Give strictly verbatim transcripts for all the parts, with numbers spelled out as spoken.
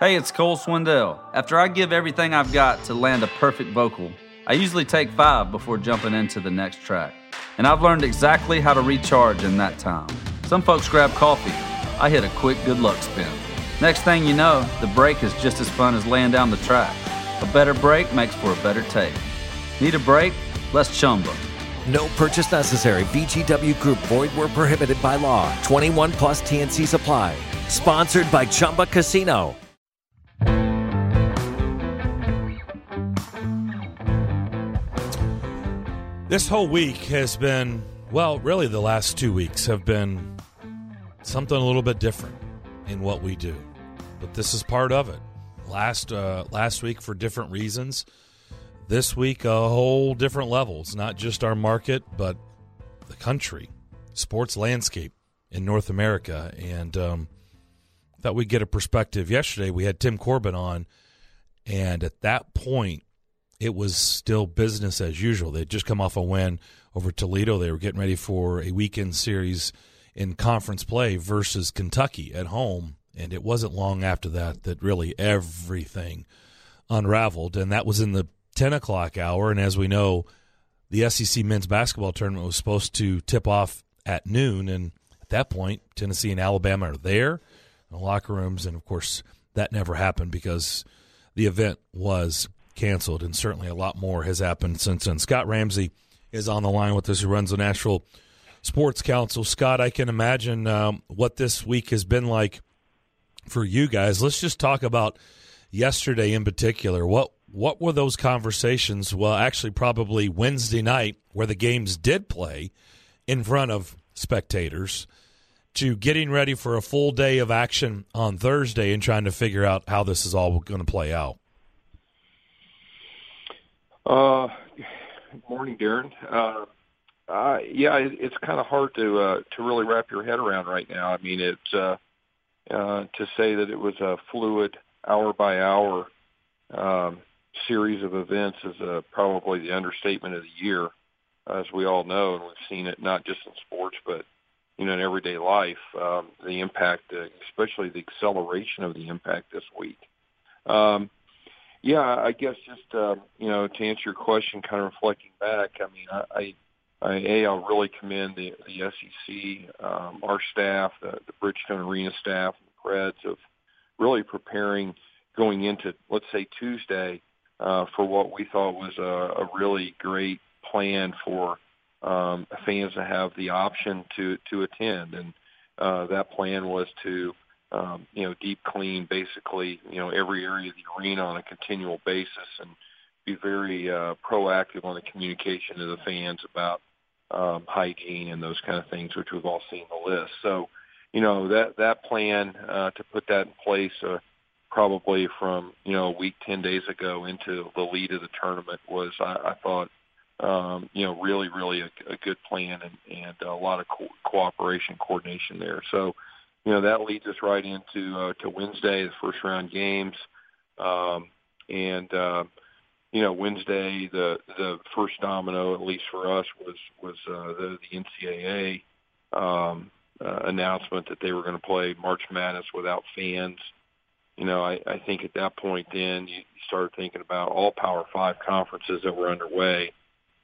Hey, it's Cole Swindell. After I give everything I've got to land a perfect vocal, I usually take five before jumping into the next track. And I've learned exactly how to recharge in that time. Some folks grab coffee. I hit a quick good luck spin. Next thing you know, the break is just as fun as laying down the track. A better break makes for a better take. Need a break? Let's Chumba. No purchase necessary. V G W Group. Void where prohibited by law. twenty-one plus T N C supply. Sponsored by Chumba Casino. This whole week has been, well, really the last two weeks have been something a little bit different in what we do. But this is part of it. Last uh, last week for different reasons. This week, a whole different level. It's not just our market, but the country, sports landscape in North America. And um, thought we'd get a perspective. Yesterday, we had Tim Corbin on, and at that point, it was still business as usual. They'd just come off a win over Toledo. They were getting ready for a weekend series in conference play versus Kentucky at home. And it wasn't long after that that really everything unraveled. And that was in the ten o'clock hour. And as we know, the S E C men's basketball tournament was supposed to tip off at noon. And at that point, Tennessee and Alabama are there in the locker rooms. And, of course, that never happened because the event was canceled, and certainly a lot more has happened since then. Scott Ramsey is on the line with us, who runs the Nashville Sports Council. Scott, I can imagine um, what this week has been like for you guys. Let's just talk about yesterday in particular. What what were those conversations? Well, actually probably Wednesday night, where the games did play in front of spectators, to getting ready for a full day of action on Thursday and trying to figure out how this is all going to play out. Uh, good morning, Darren. Uh, uh, yeah, it, it's kind of hard to uh, to really wrap your head around right now. I mean, it's uh, uh, to say that it was a fluid, hour by hour um, series of events is uh, probably the understatement of the year, as we all know, and we've seen it not just in sports, but you know, in everyday life. Um, the impact, uh, especially the acceleration of the impact this week. Um, Yeah, I guess just, uh, you know, to answer your question, kind of reflecting back, I mean, I, I, I A, I'll really commend the, the S E C, um, our staff, the, the Bridgestone Arena staff, and the Preds of really preparing going into, let's say, Tuesday uh, for what we thought was a, a really great plan for um, fans to have the option to, to attend. And uh, that plan was to Um, you know, deep clean basically, you know, every area of the arena on a continual basis and be very uh, proactive on the communication to the fans about um, hygiene and those kind of things, which we've all seen the list. So, you know, that, that plan uh, to put that in place uh, probably from, you know, a week, ten days ago into the lead of the tournament was, I, I thought, um, you know, really, really a, a good plan and, and a lot of co- cooperation, coordination there. So, you know, that leads us right into uh, to Wednesday, the first round games. Um, and, uh, you know, Wednesday, the the first domino, at least for us, was, was uh, the, the N C double A um, uh, announcement that they were going to play March Madness without fans. You know, I, I think at that point then you started thinking about all Power Five conferences that were underway.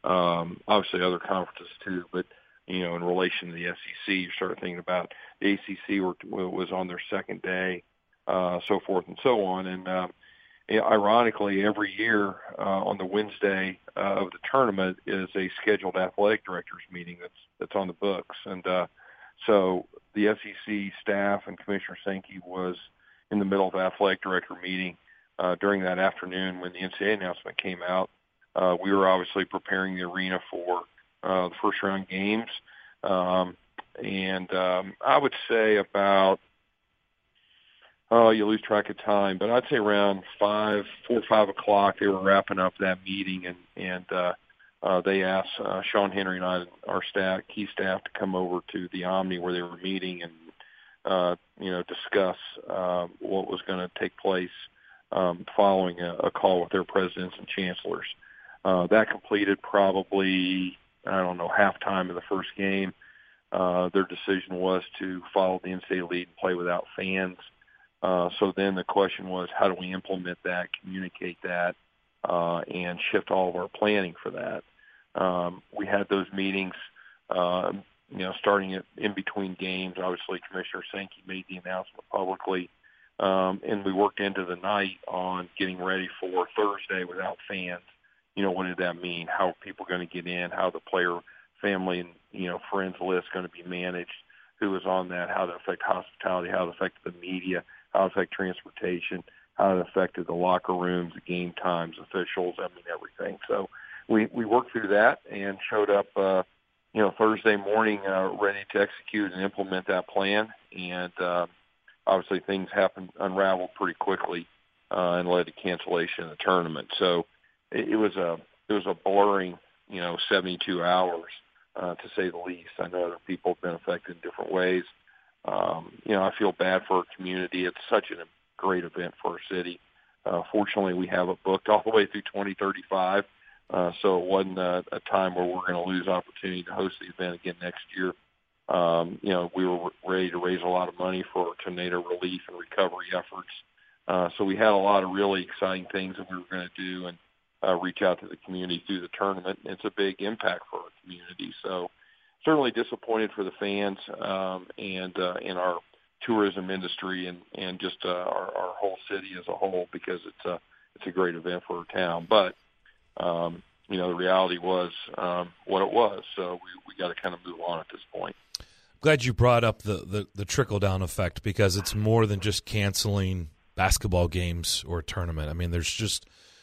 Um, obviously other conferences too, but, you know, in relation to the S E C, you started thinking about the A C C were, was on their second day, uh, so forth and so on. And um, you know, ironically, every year uh, on the Wednesday uh, of the tournament is a scheduled athletic directors meeting that's that's on the books. And uh, so the S E C staff and Commissioner Sankey was in the middle of athletic director meeting uh, during that afternoon when the N C double A announcement came out. Uh, we were obviously preparing the arena for uh, the first round games. Um, and um, I would say about, oh, you lose track of time, but I'd say around five, four or five o'clock, they were wrapping up that meeting, and, and uh, uh, they asked uh, Sean Henry and I, our staff, key staff, to come over to the Omni where they were meeting and, uh, you know, discuss uh, what was going to take place um, following a, a call with their presidents and chancellors. Uh, that completed probably, I don't know, halftime of the first game. Uh, their decision was to follow the N C double A lead and play without fans. Uh, so then the question was, how do we implement that, communicate that, uh, and shift all of our planning for that? Um, we had those meetings, uh, you know, starting at, in between games. Obviously, Commissioner Sankey made the announcement publicly, um, and we worked into the night on getting ready for Thursday without fans. You know, what did that mean? How are people going to get in? How the player, family, and, you know, friends list going to be managed? Who was on that? How did it affect hospitality? How it affected the media? How it affected transportation? How it affected the locker rooms, the game times, officials, I mean, everything. So we, we worked through that and showed up, uh, you know, Thursday morning uh, ready to execute and implement that plan. And uh, obviously things happened, unraveled pretty quickly uh, and led to cancellation of the tournament. So it, it was a it was a blurring, you know, seventy-two hours, uh, to say the least. I know other people have been affected in different ways. Um, you know, I feel bad for our community. It's such a great event for our city. Uh, fortunately, we have it booked all the way through twenty thirty-five, uh, so it wasn't a, a time where we're going to lose opportunity to host the event again next year. Um, you know, we were ready to raise a lot of money for tornado relief and recovery efforts. Uh, so we had a lot of really exciting things that we were going to do and uh, reach out to the community through the tournament. It's a big impact for our community. So certainly disappointed for the fans um, and uh, in our tourism industry and, and just uh, our, our whole city as a whole, because it's a, it's a great event for our town. But, um, you know, the reality was um, what it was. So we, we got to kind of move on at this point. Glad you brought up the, the, the trickle-down effect, because it's more than just canceling basketball games or a tournament. I mean, there's just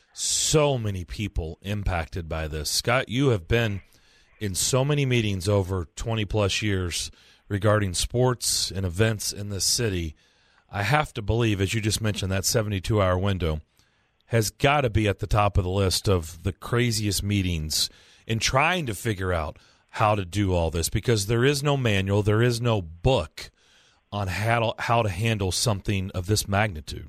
so many people impacted by this. Scott, you have been in so many meetings over twenty-plus years regarding sports and events in this city. I have to believe, as you just mentioned, that seventy-two hour window has got to be at the top of the list of the craziest meetings in trying to figure out how to do all this, because there is no manual, there is no book on how to, how to handle something of this magnitude.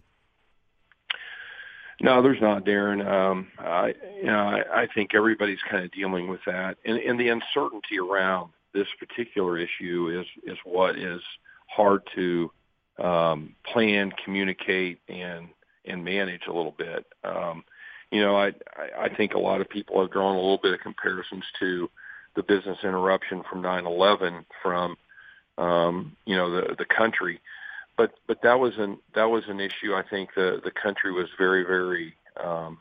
No, there's not, Darren. Um, I, you know, I, I think everybody's kind of dealing with that, and, and the uncertainty around this particular issue is is what is hard to um, plan, communicate, and and manage a little bit. Um, you know, I I think a lot of people have drawn a little bit of comparisons to the business interruption from nine eleven from um, you know the the country. But but that was an that was an issue. I think the the country was very very um,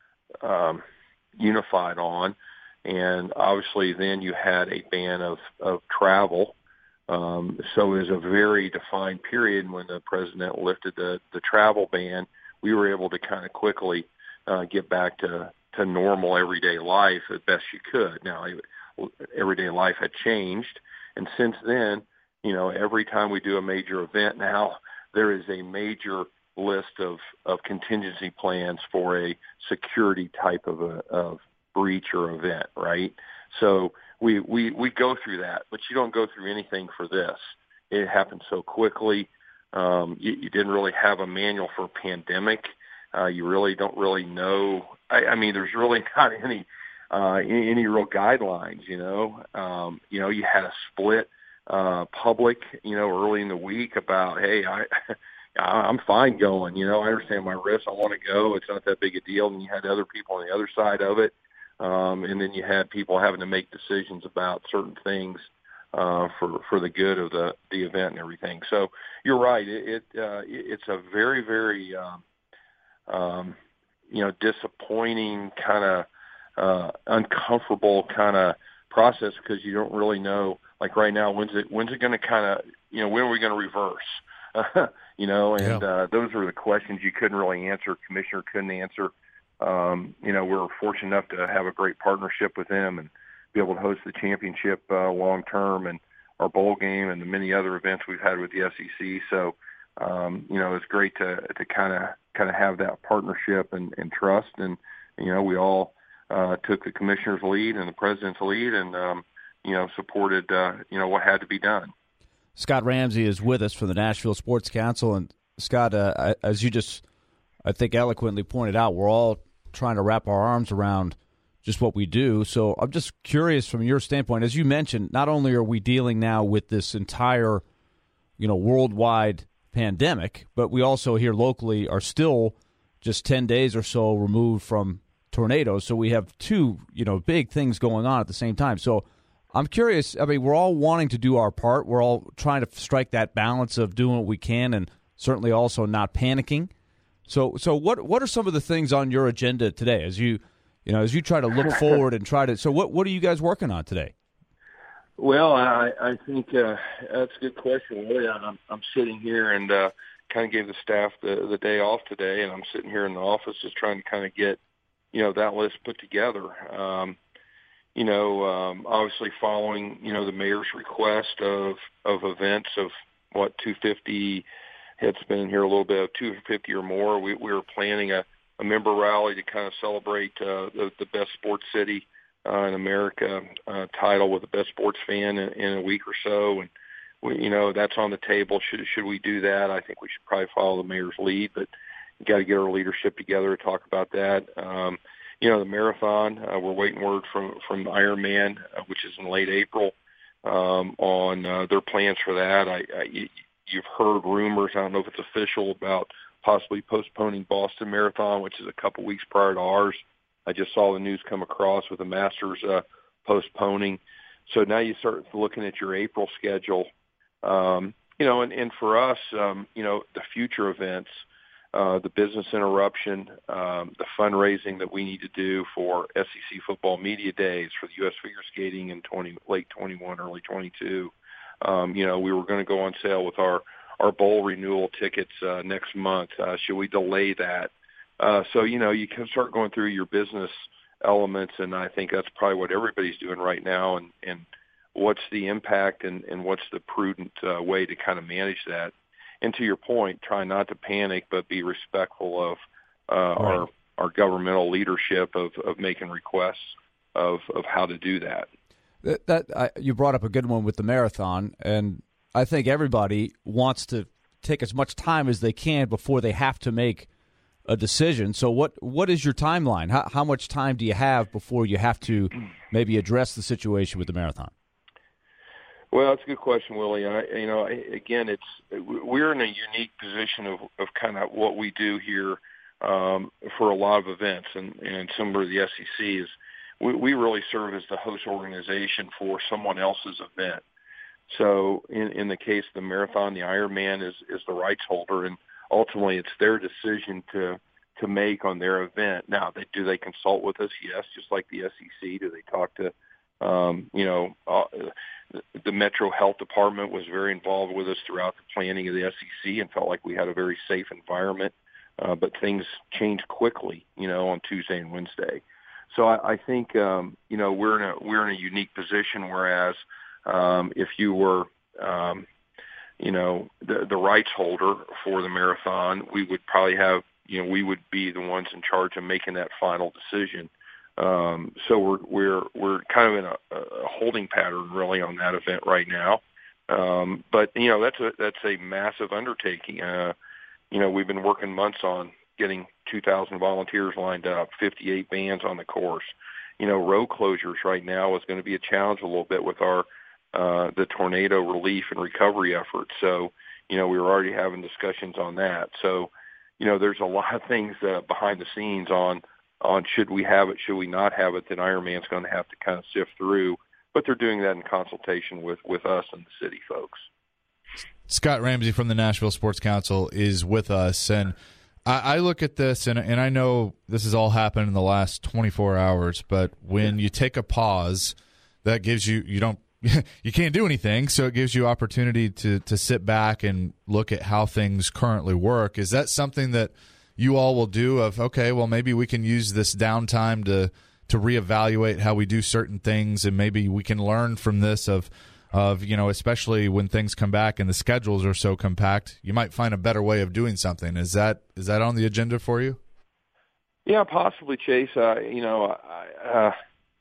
um, unified on, and obviously then you had a ban of of travel. Um, so it was a very defined period when the president lifted the the travel ban. We were able to kind of quickly uh, get back to to normal everyday life as best you could. Now everyday life had changed, and since then, you know, every time we do a major event now, there is a major list of, of contingency plans for a security type of a of breach or event, right? So we, we, we go through that, but you don't go through anything for this. It happened so quickly. Um, you, you didn't really have a manual for a pandemic. Uh, you really don't really know. I, I mean, there's really not any uh, any, any real guidelines, you know. Um, you know, you had a split Uh, public, you know, early in the week about, hey, I, I'm fine going. You know, I understand my risk. I want to go. It's not that big a deal. And you had other people on the other side of it, um, and then you had people having to make decisions about certain things uh, for for the good of the the event and everything. So you're right. It, it uh, it's a very very um, um, you know disappointing kind of uh, uncomfortable kind of process, because you don't really know. Like right now, when's it when's it going to kind of, you know, when are we going to reverse? Uh, you know, and yeah. uh, those are the questions you couldn't really answer. Commissioner couldn't answer. Um, you know, we're fortunate enough to have a great partnership with them and be able to host the championship uh, long term and our bowl game and the many other events we've had with the S E C. So, um, you know, it's great to to kind of kind of have that partnership and, and trust. And you know, we all uh, took the commissioner's lead and the president's lead, and um, you know, supported, uh, you know, what had to be done. Scott Ramsey is with us from the Nashville Sports Council. And, Scott, uh, as you just, I think, eloquently pointed out, we're all trying to wrap our arms around just what we do. So I'm just curious from your standpoint, as you mentioned, not only are we dealing now with this entire, you know, worldwide pandemic, but we also here locally are still just ten days or so removed from tornadoes. So we have two, you know, big things going on at the same time. So I'm curious. I mean, we're all wanting to do our part. We're all trying to strike that balance of doing what we can and certainly also not panicking. So, so what what are some of the things on your agenda today as you, you know, as you try to look forward and try to? So, what what are you guys working on today? Well, I, I think uh, that's a good question, Willie. I'm, I'm sitting here and uh, kind of gave the staff the, the day off today, and I'm sitting here in the office just trying to kind of get, you know, that list put together. Um, you know, um, obviously following, you know, the mayor's request of, of events of, what, two hundred fifty, it's been in here a little bit, of two hundred fifty or more. We, we were planning a, a member rally to kind of celebrate uh, the, the best sports city Uh, in America uh, title with the best sports fan in, in a week or so, and we, you know, that's on the table. Should should we do that? I think we should probably follow the mayor's lead, but we got to get our leadership together to talk about that. Um, you know, the marathon, uh, we're waiting word from from Ironman, uh, which is in late April, um, on uh, their plans for that. I, I you've heard rumors. I don't know if it's official about possibly postponing Boston Marathon, which is a couple weeks prior to ours. I just saw the news come across with the Masters uh, postponing. So now you start looking at your April schedule. Um, you know, and, and for us, um, you know, the future events, uh, the business interruption, um, the fundraising that we need to do for S E C football media days, for the U S figure skating in twenty, late twenty-one, early twenty-two. Um, you know, we were going to go on sale with our, our bowl renewal tickets uh, next month. Uh, should we delay that? Uh, so, you know, you can start going through your business elements, and I think that's probably what everybody's doing right now, and, and what's the impact and, and what's the prudent uh, way to kind of manage that. And to your point, try not to panic, but be respectful of uh, right. our our governmental leadership of, of making requests of, of how to do that. That, that I, you brought up a good one with the marathon, and I think everybody wants to take as much time as they can before they have to make a decision. So what what is your timeline? How, how much time do you have before you have to maybe address the situation with the marathon? Well, that's a good question, Willie. I, you know, again, it's we're in a unique position of, of kind of what we do here um, for a lot of events, and, and similar to the S E C is we, we really serve as the host organization for someone else's event. So in, in the case of the marathon, the Ironman is, is the rights holder, and ultimately, it's their decision to to make on their event. Now, they, do they consult with us? Yes, just like the S E C. Do they talk to, um, you know, uh, the Metro Health Department was very involved with us throughout the planning of the S E C and felt like we had a very safe environment. Uh, but things changed quickly, you know, on Tuesday and Wednesday. So I, I think, um, you know, we're in a we're in a unique position. Whereas um, if you were um, you know, the, the rights holder for the marathon, we would probably have, you know, we would be the ones in charge of making that final decision. Um, so we're, we're, we're kind of in a, a holding pattern really on that event right now. Um, but, you know, that's a, that's a massive undertaking. Uh, you know, we've been working months on getting two thousand volunteers lined up, fifty-eight bands on the course. You know, road closures right now is going to be a challenge a little bit with our, Uh, the tornado relief and recovery efforts. So, you know, we were already having discussions on that. So, you know, there's a lot of things uh, behind the scenes on, on should we have it, should we not have it, that Ironman's going to have to kind of sift through. But they're doing that in consultation with, with us and the city folks. Scott Ramsey from the Nashville Sports Council is with us. And I, I look at this, and, and I know this has all happened in the last twenty-four hours, but when you take a pause, that gives you, you don't, you can't do anything, so it gives you opportunity to to sit back and look at how things currently work. Is that something that you all will do of, okay, well, maybe we can use this downtime to to reevaluate how we do certain things, and maybe we can learn from this of, of you know, especially when things come back and the schedules are so compact, you might find a better way of doing something. Is that is that on the agenda for you? Yeah, possibly, Chase. Uh, you know, I, uh,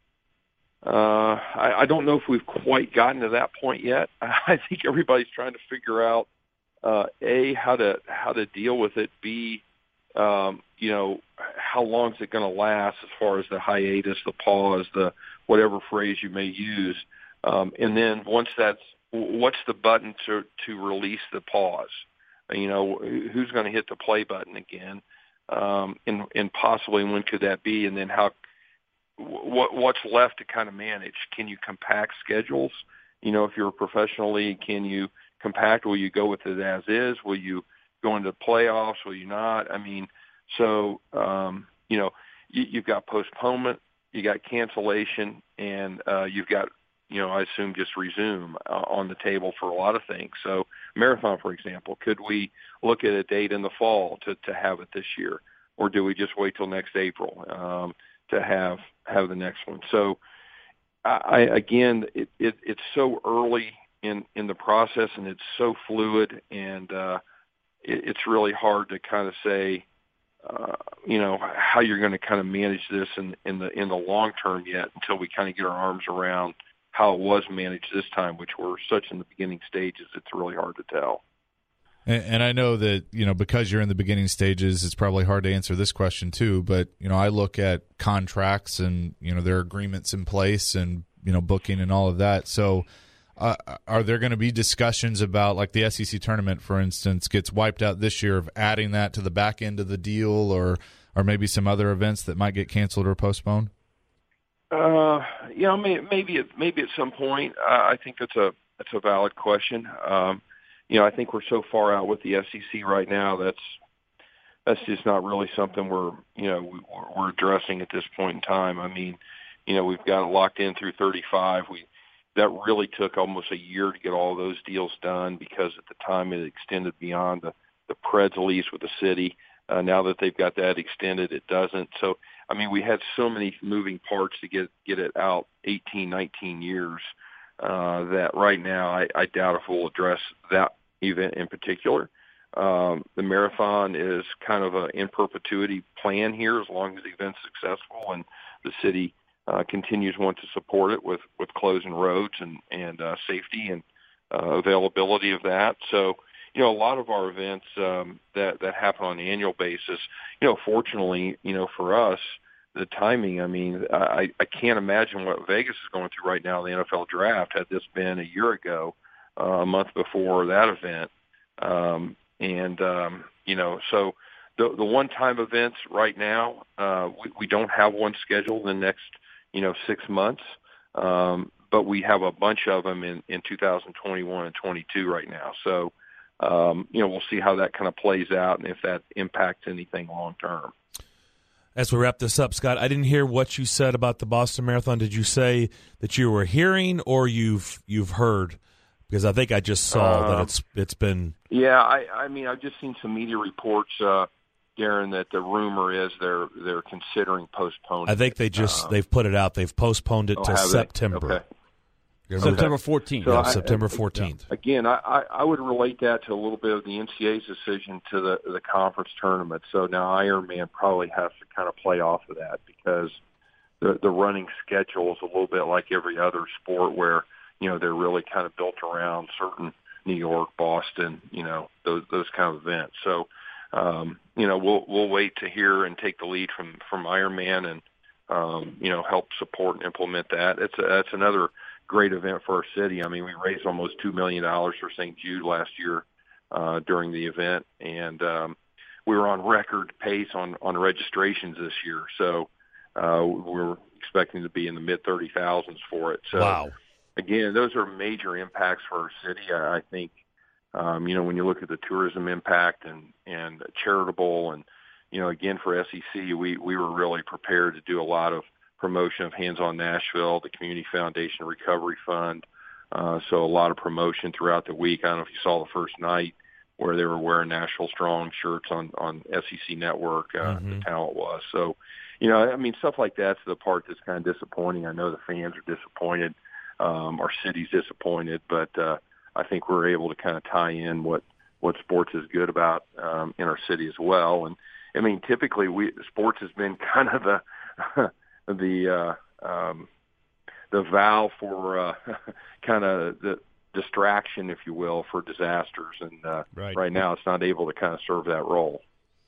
Uh, I, I don't know if we've quite gotten to that point yet. I think everybody's trying to figure out, uh, A, how to how to deal with it, B, um, you know, how long is it going to last as far as the hiatus, the pause, the whatever phrase you may use. Um, and then once that's, what's the button to, to release the pause? You know, who's going to hit the play button again, um, and, and possibly when could that be? And then how, what, what's left to kind of manage? Can you compact schedules? You know, if you're a professional league, can you compact? Will you go with it as is? Will you go into playoffs? Will you not? I mean, so, um, you know, you, you've got postponement, you got cancellation, and uh, you've got, you know, I assume just resume uh, on the table for a lot of things. So marathon, for example, could we look at a date in the fall to, to have it this year, or do we just wait till next April um, to have have the next one? So, I, again, it, it, it's so early in, in the process, and it's so fluid, and uh, it, it's really hard to kind of say, uh, you know, how you're going to kind of manage this in, in the in the long term yet, until we kind of get our arms around how it was managed this time, which we're such in the beginning stages. It's really hard to tell. And, and I know that, you know, because you're in the beginning stages, it's probably hard to answer this question too. But, you know, I look at contracts and, you know, there are agreements in place and, you know, booking and all of that. So uh, are there going to be discussions about, like the S E C tournament, for instance, gets wiped out this year, of adding that to the back end of the deal, or, or maybe some other events that might get canceled or postponed? Uh, you know, maybe at, maybe at some point. Uh, I think that's a that's a valid question. Um, you know, I think we're so far out with the S E C right now. That's that's just not really something we're you know we, we're addressing at this point in time. I mean, you know, we've got it locked in through thirty-five. We that really took almost a year to get all those deals done, because at the time it extended beyond the the Preds lease with the city. Uh, now that they've got that extended, it doesn't. So, I mean, we had so many moving parts to get get it out eighteen, nineteen years uh, that right now I, I doubt if we'll address that event in particular. Um, the marathon is kind of an in perpetuity plan here, as long as the event's successful and the city uh, continues to want to support it with, with closing roads and, and uh, safety and uh, availability of that. So, you know, a lot of our events um, that, that happen on an annual basis, you know, fortunately, you know, for us, the timing, I mean, I, I can't imagine what Vegas is going through right now in the N F L draft. Had this been a year ago, uh, a month before that event. Um, and, um, you know, so the, the one-time events right now, uh, we, we don't have one scheduled in the next, you know, six months. Um, but we have a bunch of them in, in two thousand twenty-one and twenty-two right now. So, Um, you know, we'll see how that kind of plays out and if that impacts anything long term. As we wrap this up, Scott, I didn't hear what you said about the Boston Marathon. Did you say that you were hearing, or you've you've heard? Because I think I just saw uh, that it's it's been. Yeah, I, I mean, I've just seen some media reports, uh, Darren, that the rumor is they're they're considering postponing. I think they just uh, they've put it out. They've postponed it oh, to September. Okay. September fourteenth. So yeah, I, September fourteenth. Again, I, I would relate that to a little bit of the N C A A's decision to the the conference tournament. So now Ironman probably has to kind of play off of that, because the the running schedule is a little bit like every other sport, where you know they're really kind of built around certain New York, Boston, you know those those kind of events. So um, you know we'll we'll wait to hear and take the lead from from Ironman and um, you know help support and implement that. It's a, that's another great event for our city. I mean, we raised almost two million dollars for Saint Jude last year uh, during the event, and um, we were on record pace on, on registrations this year. So uh, we're expecting to be in the mid thirty thousands for it. So wow. Again, those are major impacts for our city. I, I think, um, you know, when you look at the tourism impact and, and charitable, and, you know, again, for S E C, we, we were really prepared to do a lot of promotion of Hands on Nashville, the Community Foundation Recovery Fund. Uh, so a lot of promotion throughout the week. I don't know if you saw the first night where they were wearing Nashville Strong shirts on, on S E C Network, uh, mm-hmm. the talent was. So, you know, I mean, stuff like that's the part that's kind of disappointing. I know the fans are disappointed. Um, our city's disappointed, but uh, I think we're able to kind of tie in what, what sports is good about um, in our city as well. And, I mean, typically we sports has been kind of the the uh, um, the valve for uh, kind of the distraction, if you will, for disasters. And uh, right. right now it's not able to kind of serve that role.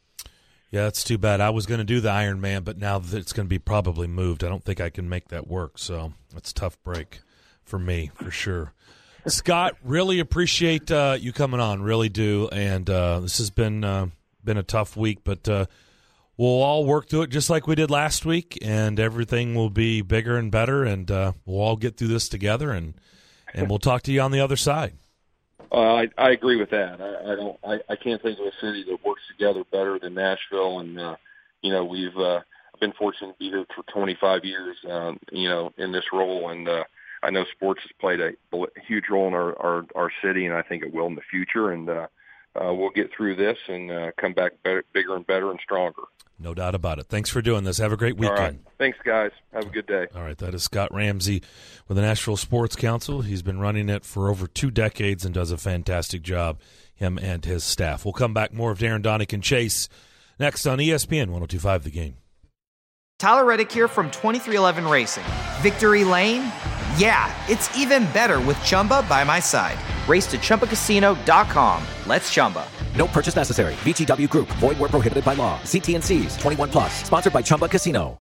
Yeah, that's too bad. I was going to do the Ironman, but now that it's going to be probably moved, I don't think I can make that work. So it's a tough break for me, for sure. Scott, really appreciate uh, you coming on. Really do. And uh, this has been uh, been a tough week, but uh, we'll all work through it just like we did last week, and everything will be bigger and better, and uh, we'll all get through this together, and and we'll talk to you on the other side. Uh, I, I agree with that. I, I don't. I, I can't think of a city that works together better than Nashville, and uh, you know we've uh, been fortunate to be here for twenty-five years. Um, you know, in this role, and uh, I know sports has played a huge role in our, our, our city, and I think it will in the future. And uh, uh, we'll get through this and uh, come back better, bigger and better and stronger. No doubt about it. Thanks for doing this. Have a great weekend. All right. Thanks, guys. Have a good day. All right. That is Scott Ramsey with the Nashville Sports Council. He's been running it for over two decades and does a fantastic job, him and his staff. We'll come back more of Darren Donick and Chase next on E S P N one oh two point five The Game. Tyler Reddick here from twenty-three eleven Racing. Victory Lane? Yeah, it's even better with Chumba by my side. Race to Chumba Casino dot com. Let's Chumba. No purchase necessary. V G W Group. Void where prohibited by law. See T and C's. twenty-one plus. Sponsored by Chumba Casino.